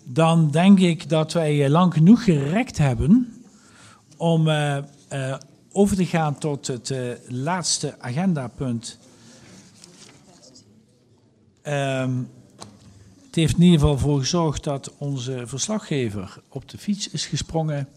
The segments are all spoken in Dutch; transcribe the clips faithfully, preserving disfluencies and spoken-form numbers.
Dan denk ik dat wij lang genoeg gerekt hebben om uh, uh, over te gaan tot het uh, laatste agendapunt. Um, het heeft in ieder geval voor gezorgd dat onze verslaggever op de fiets is gesprongen.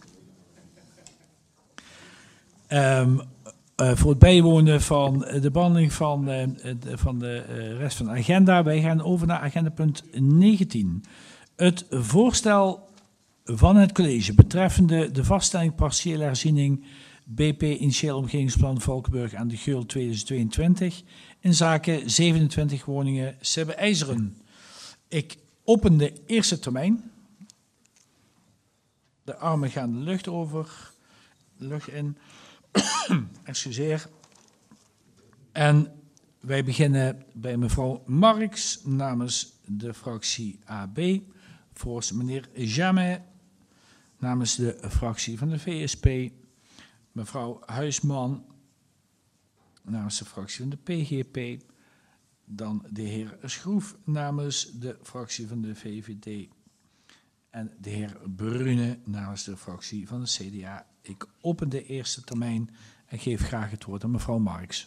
Um, uh, voor het bijwonen van de behandeling van, uh, de, van de uh, rest van de agenda. Wij gaan over naar agendapunt negentien. Het voorstel van het college betreffende de vaststelling partiële herziening B P Initieel Omgevingsplan Valkenburg aan de Geul tweeduizend tweeëntwintig in zaken zevenentwintig woningen Sibbe IJzeren. Ik open de eerste termijn. De armen gaan de lucht over, de lucht in. Excuseer. En wij beginnen bij mevrouw Marx namens de fractie A B. Voor meneer Jamet namens de fractie van de V S P. Mevrouw Huisman namens de fractie van de P G P. Dan de heer Schroef namens de fractie van de V V D. En de heer Brune namens de fractie van de C D A. Ik open de eerste termijn en geef graag het woord aan mevrouw Marx.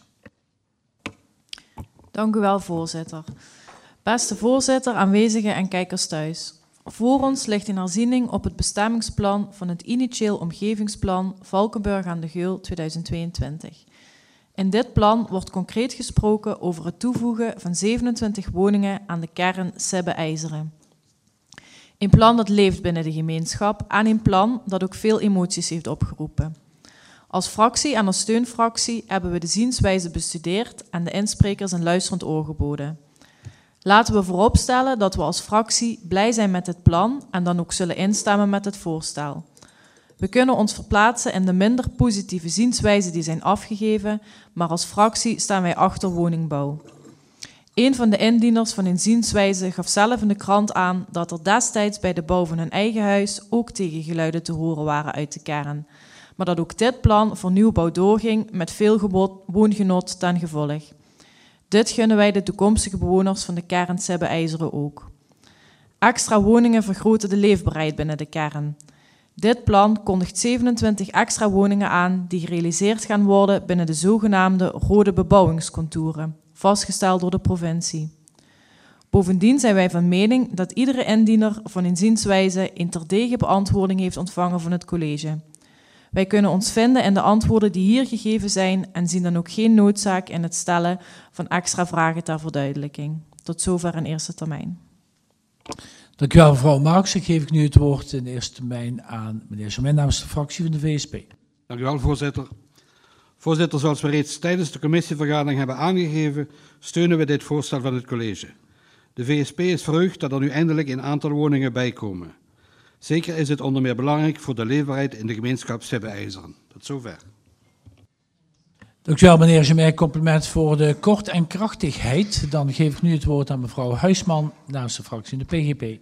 Dank u wel, voorzitter. Beste voorzitter, aanwezigen en kijkers thuis. Voor ons ligt een herziening op het bestemmingsplan van het Initieel Omgevingsplan Valkenburg aan de Geul tweeduizend tweeëntwintig. In dit plan wordt concreet gesproken over het toevoegen van zevenentwintig woningen aan de kern Sibbe IJzeren. Een plan dat leeft binnen de gemeenschap en een plan dat ook veel emoties heeft opgeroepen. Als fractie en als steunfractie hebben we de zienswijze bestudeerd en de insprekers een luisterend oor geboden. Laten we vooropstellen dat we als fractie blij zijn met het plan en dan ook zullen instemmen met het voorstel. We kunnen ons verplaatsen in de minder positieve zienswijzen die zijn afgegeven, maar als fractie staan wij achter woningbouw. Een van de indieners van hun zienswijze gaf zelf in de krant aan dat er destijds bij de bouw van hun eigen huis ook tegengeluiden te horen waren uit de kern. Maar dat ook dit plan voor nieuwbouw doorging met veel woongenot ten gevolg. Dit gunnen wij de toekomstige bewoners van de kern Sibbe IJzeren ook. Extra woningen vergroten de leefbaarheid binnen de kern. Dit plan kondigt zevenentwintig extra woningen aan die gerealiseerd gaan worden binnen de zogenaamde rode bebouwingscontouren, vastgesteld door de provincie. Bovendien zijn wij van mening dat iedere indiener van een zienswijze een terdege beantwoording heeft ontvangen van het college. Wij kunnen ons vinden in de antwoorden die hier gegeven zijn en zien dan ook geen noodzaak in het stellen van extra vragen ter verduidelijking. Tot zover in eerste termijn. Dank u wel, mevrouw Marx. Ik geef nu het woord in de eerste termijn aan meneer Jamet namens de fractie van de V S P. Dank u wel, voorzitter. Voorzitter, zoals we reeds tijdens de commissievergadering hebben aangegeven, steunen we dit voorstel van het college. De V S P is verheugd dat er nu eindelijk een aantal woningen bijkomen. Zeker is het onder meer belangrijk voor de leefbaarheid in de gemeenschap Sibbe IJzeren. Tot zover. Dank u wel, meneer Jamet. Compliment voor de kort en krachtigheid. Dan geef ik nu het woord aan mevrouw Huisman namens de fractie van de P G P.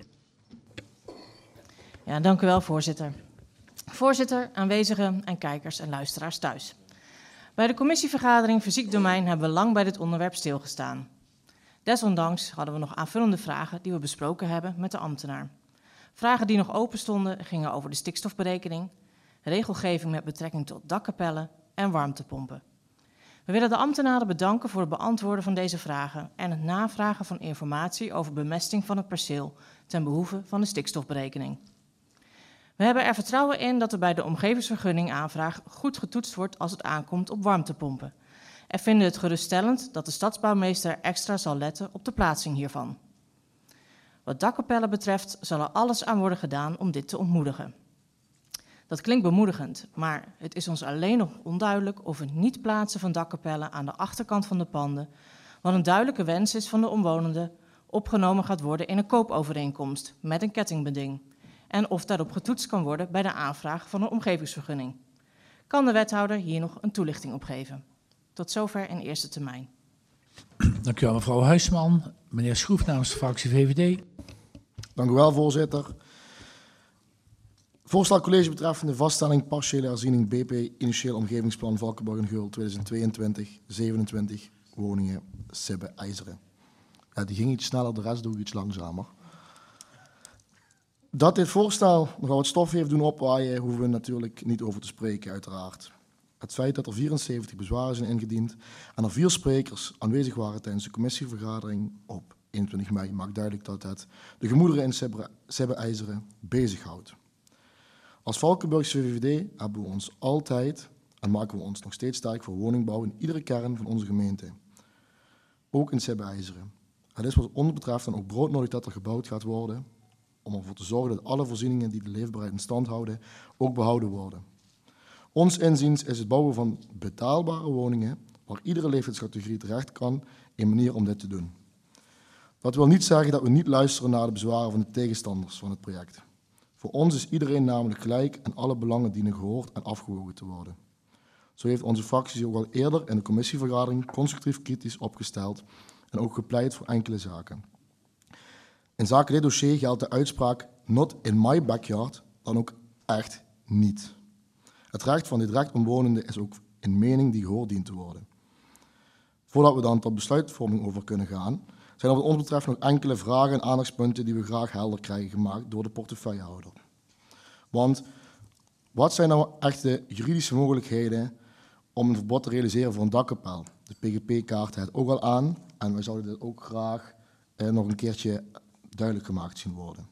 Ja, dank u wel, voorzitter. Voorzitter, aanwezigen en kijkers en luisteraars thuis. Bij de commissievergadering Fysiek Domein hebben we lang bij dit onderwerp stilgestaan. Desondanks hadden we nog aanvullende vragen die we besproken hebben met de ambtenaar. Vragen die nog open stonden gingen over de stikstofberekening, regelgeving met betrekking tot dakkapellen en warmtepompen. We willen de ambtenaren bedanken voor het beantwoorden van deze vragen en het navragen van informatie over bemesting van het perceel ten behoeve van de stikstofberekening. We hebben er vertrouwen in dat er bij de omgevingsvergunningaanvraag goed getoetst wordt als het aankomt op warmtepompen en vinden het geruststellend dat de stadsbouwmeester extra zal letten op de plaatsing hiervan. Wat dakkapellen betreft zal er alles aan worden gedaan om dit te ontmoedigen. Dat klinkt bemoedigend, maar het is ons alleen nog onduidelijk of het niet plaatsen van dakkapellen aan de achterkant van de panden, wat een duidelijke wens is van de omwonenden, opgenomen gaat worden in een koopovereenkomst met een kettingbeding en of daarop getoetst kan worden bij de aanvraag van een omgevingsvergunning. Kan de wethouder hier nog een toelichting op geven? Tot zover in eerste termijn. Dank u wel, mevrouw Huisman. Meneer Schroef namens de fractie V V D. Dank u wel, voorzitter. Voorstel college betreffende vaststelling partiële herziening B P Initieel Omgevingsplan Valkenburg en Geul tweeduizend tweeëntwintig, zevenentwintig woningen Sibbe IJzeren. Ja, die ging iets sneller, de rest doe ik iets langzamer. Dat dit voorstel nogal wat stof heeft doen opwaaien, hoeven we natuurlijk niet over te spreken, uiteraard. Het feit dat er vierenzeventig bezwaren zijn ingediend en er vier sprekers aanwezig waren tijdens de commissievergadering op eenentwintig mei maakt duidelijk dat het de gemoederen in Sibbe-IJzeren bezighoudt. Als Valkenburgse V V D hebben we ons altijd en maken we ons nog steeds sterk voor woningbouw in iedere kern van onze gemeente. Ook in Sibbe-IJzeren. Het is wat ons betreft dan ook broodnodig dat er gebouwd gaat worden om ervoor te zorgen dat alle voorzieningen die de leefbaarheid in stand houden ook behouden worden. Ons inziens is het bouwen van betaalbare woningen waar iedere leeftijdscategorie terecht kan een manier om dit te doen. Dat wil niet zeggen dat we niet luisteren naar de bezwaren van de tegenstanders van het project. Voor ons is iedereen namelijk gelijk en alle belangen dienen gehoord en afgewogen te worden. Zo heeft onze fractie zich ook al eerder in de commissievergadering constructief kritisch opgesteld en ook gepleit voor enkele zaken. In zaken dit dossier geldt de uitspraak not in my backyard dan ook echt niet. Het recht van de direct omwonenden is ook een mening die gehoord dient te worden. Voordat we dan tot besluitvorming over kunnen gaan, zijn er wat ons betreft nog enkele vragen en aandachtspunten die we graag helder krijgen gemaakt door de portefeuillehouder. Want wat zijn nou echt de juridische mogelijkheden om een verbod te realiseren voor een dakkapel? De P G P kaart het ook al aan en wij zouden dit ook graag eh, nog een keertje duidelijk gemaakt zien worden.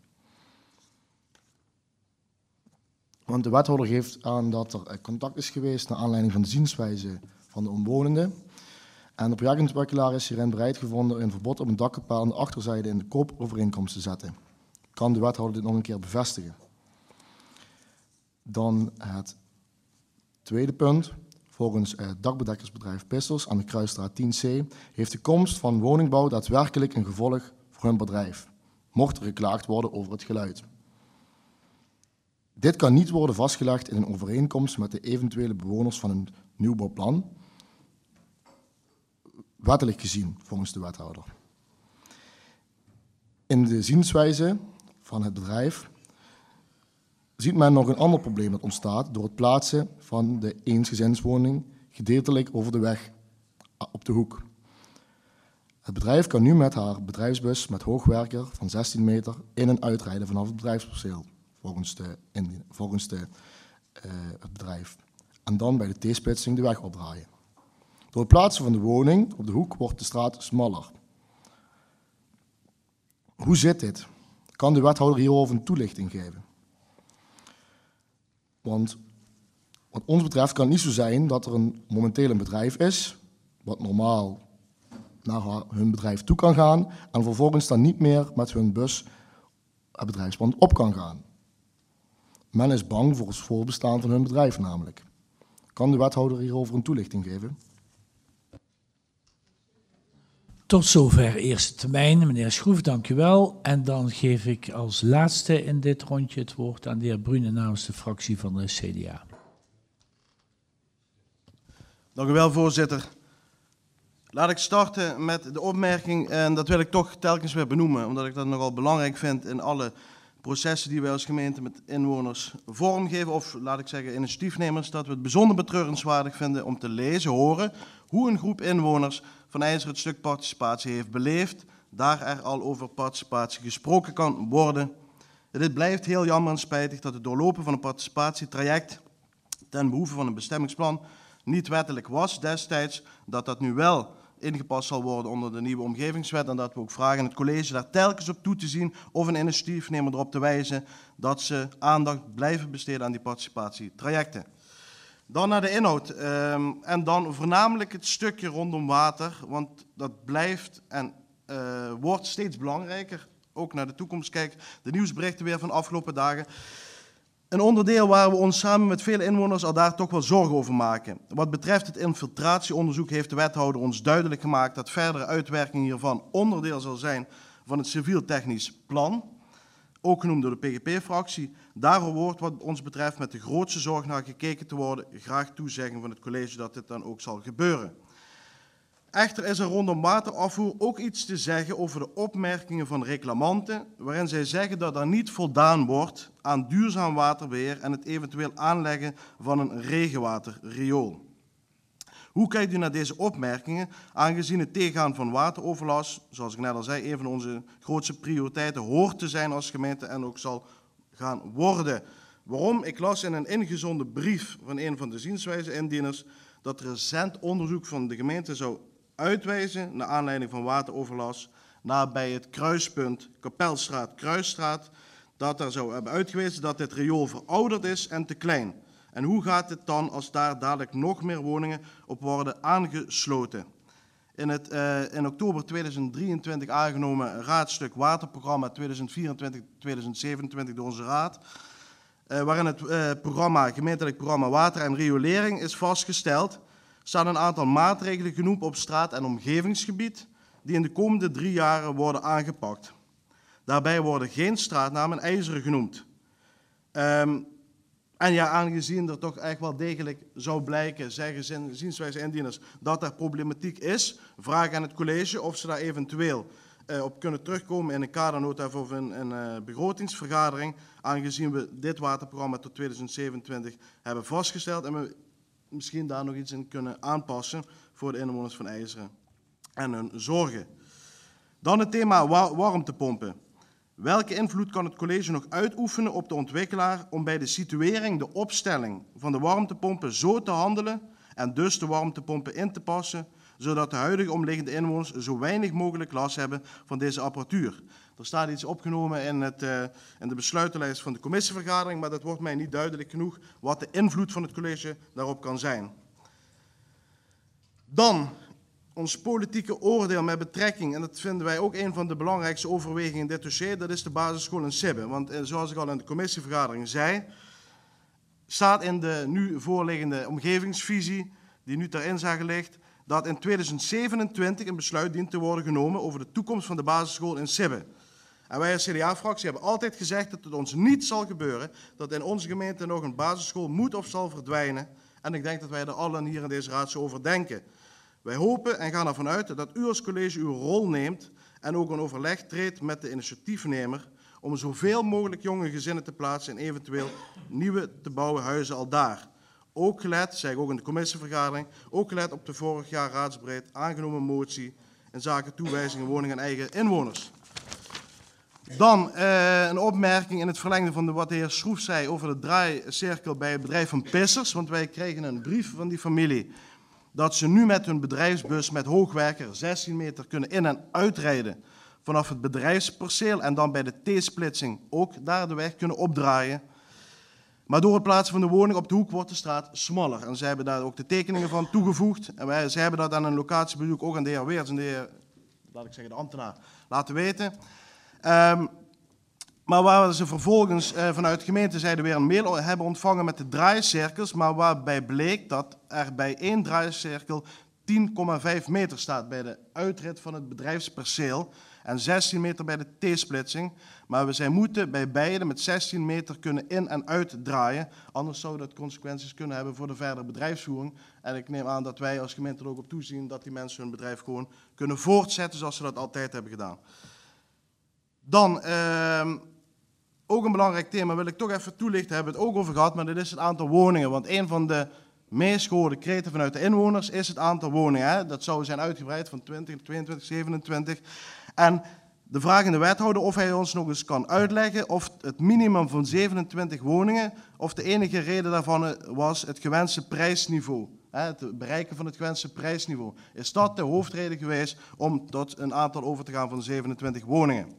Want de wethouder geeft aan dat er contact is geweest naar aanleiding van de zienswijze van de omwonenden. En de projectontwikkelaar is hierin bereid gevonden een verbod op een dakkapel aan de achterzijde in de koopovereenkomst te zetten. Kan de wethouder dit nog een keer bevestigen? Dan het tweede punt. Volgens het dakbedekkersbedrijf Pistels aan de Kruisstraat tien C heeft de komst van woningbouw daadwerkelijk een gevolg voor hun bedrijf, mocht er geklaagd worden over het geluid. Dit kan niet worden vastgelegd in een overeenkomst met de eventuele bewoners van een nieuwbouwplan, wettelijk gezien, volgens de wethouder. In de zienswijze van het bedrijf ziet men nog een ander probleem dat ontstaat door het plaatsen van de eensgezinswoning gedeeltelijk over de weg op de hoek. Het bedrijf kan nu met haar bedrijfsbus met hoogwerker van zestien meter in- en uitrijden vanaf het bedrijfsperceel, volgens, de, in, volgens de, uh, het bedrijf. En dan bij de T-splitsing de weg opdraaien. Door het plaatsen van de woning op de hoek wordt de straat smaller. Hoe zit dit? Kan de wethouder hierover een toelichting geven? Want wat ons betreft kan het niet zo zijn dat er een, momenteel een bedrijf is, wat normaal naar hun bedrijf toe kan gaan en vervolgens dan niet meer met hun bus het bedrijfspand op kan gaan. Men is bang voor het voorbestaan van hun bedrijf namelijk. Kan de wethouder hierover een toelichting geven? Tot zover eerste termijn. Meneer Schroef, dank u wel. En dan geef ik als laatste in dit rondje het woord aan de heer Brune namens de fractie van de C D A. Dank u wel, voorzitter. Laat ik starten met de opmerking, en dat wil ik toch telkens weer benoemen, omdat ik dat nogal belangrijk vind in alle processen die wij als gemeente met inwoners vormgeven, of laat ik zeggen initiatiefnemers, dat we het bijzonder betreurenswaardig vinden om te lezen, horen, hoe een groep inwoners van IJzer het stuk participatie heeft beleefd, daar er al over participatie gesproken kan worden. Dit blijft heel jammer en spijtig dat het doorlopen van een participatietraject ten behoeve van een bestemmingsplan niet wettelijk was destijds, dat dat nu wel ingepast zal worden onder de nieuwe omgevingswet en dat we ook vragen het college daar telkens op toe te zien of een initiatiefnemer erop te wijzen dat ze aandacht blijven besteden aan die participatietrajecten. Dan naar de inhoud um, en dan voornamelijk het stukje rondom water, want dat blijft en uh, wordt steeds belangrijker, ook naar de toekomst. Kijk, de nieuwsberichten weer van de afgelopen dagen. Een onderdeel waar we ons samen met vele inwoners al daar toch wel zorgen over maken. Wat betreft het infiltratieonderzoek heeft de wethouder ons duidelijk gemaakt dat verdere uitwerking hiervan onderdeel zal zijn van het civiel-technisch plan, ook genoemd door de P G P-fractie. Daarover wordt wat ons betreft met de grootste zorg naar gekeken te worden. Graag toezegging van het college dat dit dan ook zal gebeuren. Echter is er rondom waterafvoer ook iets te zeggen over de opmerkingen van reclamanten, waarin zij zeggen dat er niet voldaan wordt aan duurzaam waterbeheer en het eventueel aanleggen van een regenwaterriool. Hoe kijkt u naar deze opmerkingen, aangezien het tegengaan van wateroverlast, zoals ik net al zei, een van onze grootste prioriteiten hoort te zijn als gemeente en ook zal gaan worden. Waarom? Ik las in een ingezonden brief van een van de zienswijze-indieners dat recent onderzoek van de gemeente zou uitwijzen, naar aanleiding van wateroverlast, nabij het kruispunt Kapelstraat-Kruisstraat, dat er zou hebben uitgewezen dat dit riool verouderd is en te klein. En hoe gaat het dan als daar dadelijk nog meer woningen op worden aangesloten? In het uh, in oktober tweeduizend drieëntwintig aangenomen raadstuk waterprogramma tweeduizend vierentwintig tot tweeduizend zevenentwintig door onze raad, uh, waarin het uh, programma, gemeentelijk programma water en riolering is vastgesteld, staan een aantal maatregelen genoemd op straat- en omgevingsgebied die in de komende drie jaren worden aangepakt. Daarbij worden geen straatnamen IJzeren genoemd. Um, en ja, aangezien er toch echt wel degelijk zou blijken, zeggen zienswijze-indieners, dat er problematiek is, vraag aan het college of ze daar eventueel uh, op kunnen terugkomen in een kadernota of in een uh, begrotingsvergadering, aangezien we dit waterprogramma tot tweeduizend zevenentwintig hebben vastgesteld en we misschien daar nog iets in kunnen aanpassen voor de inwoners van IJzeren en hun zorgen. Dan het thema wa- warmtepompen. Welke invloed kan het college nog uitoefenen op de ontwikkelaar om bij de situering, de opstelling van de warmtepompen zo te handelen en dus de warmtepompen in te passen, zodat de huidige omliggende inwoners zo weinig mogelijk last hebben van deze apparatuur? Er staat iets opgenomen in, het, uh, in de besluitenlijst van de commissievergadering, maar dat wordt mij niet duidelijk genoeg wat de invloed van het college daarop kan zijn. Dan ons politieke oordeel met betrekking, en dat vinden wij ook een van de belangrijkste overwegingen in dit dossier, dat is de basisschool in Sibbe. Want eh, zoals ik al in de commissievergadering zei, staat in de nu voorliggende omgevingsvisie, die nu ter inzage ligt, dat in tweeduizend zevenentwintig een besluit dient te worden genomen over de toekomst van de basisschool in Sibbe. En wij als C D A-fractie hebben altijd gezegd dat het ons niet zal gebeuren dat in onze gemeente nog een basisschool moet of zal verdwijnen. En ik denk dat wij er allen hier in deze raad zo over denken. Wij hopen en gaan ervan uit dat u als college uw rol neemt en ook een overleg treedt met de initiatiefnemer om zoveel mogelijk jonge gezinnen te plaatsen en eventueel nieuwe te bouwen huizen al daar. Ook gelet, zeg ik ook in de commissievergadering, ook gelet op de vorig jaar raadsbreed aangenomen motie in zaken toewijzingen woningen en eigen inwoners. Dan uh, een opmerking in het verlengde van de, wat de heer Schroef zei over de draaicirkel bij het bedrijf van Pissers. Want wij kregen een brief van die familie dat ze nu met hun bedrijfsbus met hoogwerker zestien meter kunnen in- en uitrijden vanaf het bedrijfsperceel en dan bij de T-splitsing ook daar de weg kunnen opdraaien. Maar door het plaatsen van de woning op de hoek wordt de straat smaller. En zij hebben daar ook de tekeningen van toegevoegd. En wij, zij hebben dat aan een locatiebezoek ook aan de heer Weerts en de heer, laat ik zeggen, de ambtenaar laten weten. Um, maar waar ze vervolgens uh, vanuit de gemeentezijde weer een mail hebben ontvangen met de draaicirkels, maar waarbij bleek dat er bij één draaicirkel tien komma vijf meter staat bij de uitrit van het bedrijfsperceel en zestien meter bij de T-splitsing. Maar we zij moeten bij beide met zestien meter kunnen in- en uitdraaien. Anders zou dat consequenties kunnen hebben voor de verdere bedrijfsvoering. En ik neem aan dat wij als gemeente er ook op toezien dat die mensen hun bedrijf gewoon kunnen voortzetten zoals ze dat altijd hebben gedaan. Dan, uh, ook een belangrijk thema wil ik toch even toelichten, hebben we het ook over gehad, maar dat is het aantal woningen. Want een van de meest gehoorde kreten vanuit de inwoners is het aantal woningen. Hè? Dat zou zijn uitgebreid van twintig, tweeëntwintig, zevenentwintig. En de vraag in de wethouder of hij ons nog eens kan uitleggen of het minimum van zevenentwintig woningen, of de enige reden daarvan was het gewenste prijsniveau. Het bereiken van het gewenste prijsniveau. Is dat de hoofdreden geweest om tot een aantal over te gaan van zevenentwintig woningen?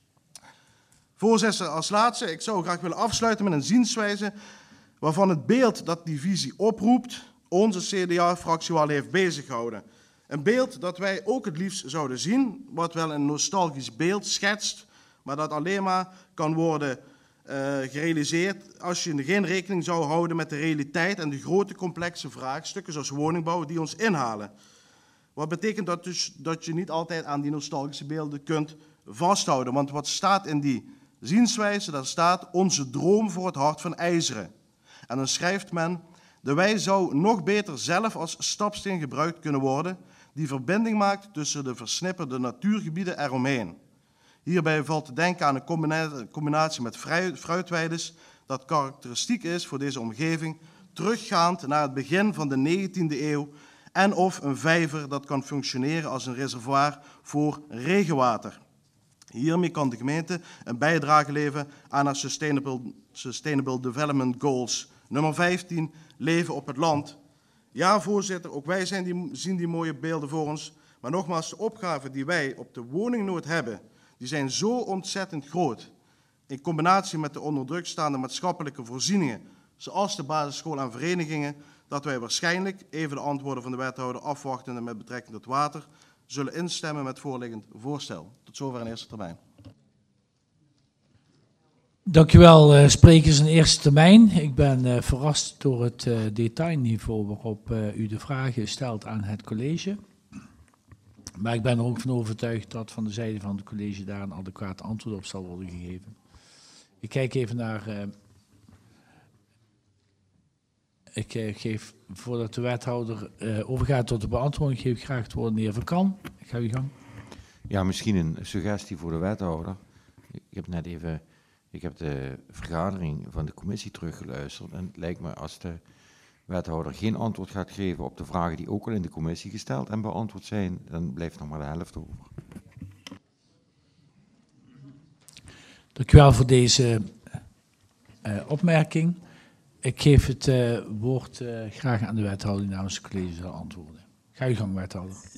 Voorzitter, als laatste, ik zou graag willen afsluiten met een zienswijze waarvan het beeld dat die visie oproept onze C D A-fractie wel heeft bezighouden. Een beeld dat wij ook het liefst zouden zien, wat wel een nostalgisch beeld schetst, maar dat alleen maar kan worden uh, gerealiseerd als je geen rekening zou houden met de realiteit en de grote complexe vraagstukken zoals woningbouw die ons inhalen. Wat betekent dat dus dat je niet altijd aan die nostalgische beelden kunt vasthouden. Want wat staat in die zienswijze, daar staat onze droom voor het hart van IJzeren. En dan schrijft men, de wij zou nog beter zelf als stapsteen gebruikt kunnen worden, die verbinding maakt tussen de versnipperde natuurgebieden eromheen. Hierbij valt te denken aan een combinatie met fruitweides, dat karakteristiek is voor deze omgeving, teruggaand naar het begin van de negentiende eeuw, en of een vijver dat kan functioneren als een reservoir voor regenwater. Hiermee kan de gemeente een bijdrage leveren aan haar Sustainable, Sustainable Development Goals. Nummer vijftien, leven op het land. Ja, voorzitter, ook wij zijn die, zien die mooie beelden voor ons. Maar nogmaals, de opgaven die wij op de woningnood hebben, die zijn zo ontzettend groot. In combinatie met de onder druk staande maatschappelijke voorzieningen, zoals de basisschool en verenigingen, dat wij waarschijnlijk, even de antwoorden van de wethouder afwachtende met betrekking tot water, zullen instemmen met het voorliggend voorstel. Tot zover in eerste termijn. Dank u wel, uh, sprekers in eerste termijn. Ik ben uh, verrast door het uh, detailniveau waarop uh, u de vragen stelt aan het college. Maar ik ben er ook van overtuigd dat van de zijde van het college daar een adequaat antwoord op zal worden gegeven. Ik kijk even naar... Uh, ik uh, geef, voordat de wethouder uh, overgaat tot de beantwoording, geef ik graag het woord aan de heer Van Kan. Ik ga uw gang. Ja, misschien een suggestie voor de wethouder. Ik heb net even... Ik heb de vergadering van de commissie teruggeluisterd en het lijkt me als de wethouder geen antwoord gaat geven op de vragen die ook al in de commissie gesteld en beantwoord zijn, dan blijft nog maar de helft over. Dank u wel voor deze uh, opmerking. Ik geef het uh, woord uh, graag aan de wethouder die namens het college zal antwoorden. Ga uw gang, wethouder.